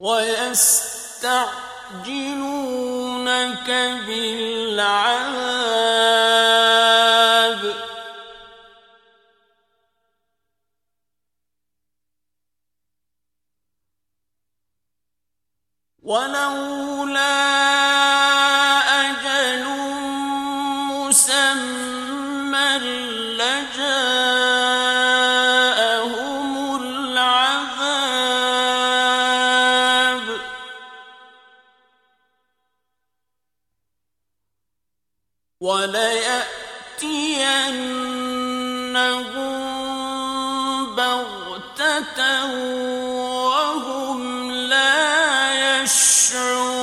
ويستعجلونك بالعذاب ولولا أجل مسمى لجاءهم العذاب وليأتينهم بغتة وهم لا يشعرون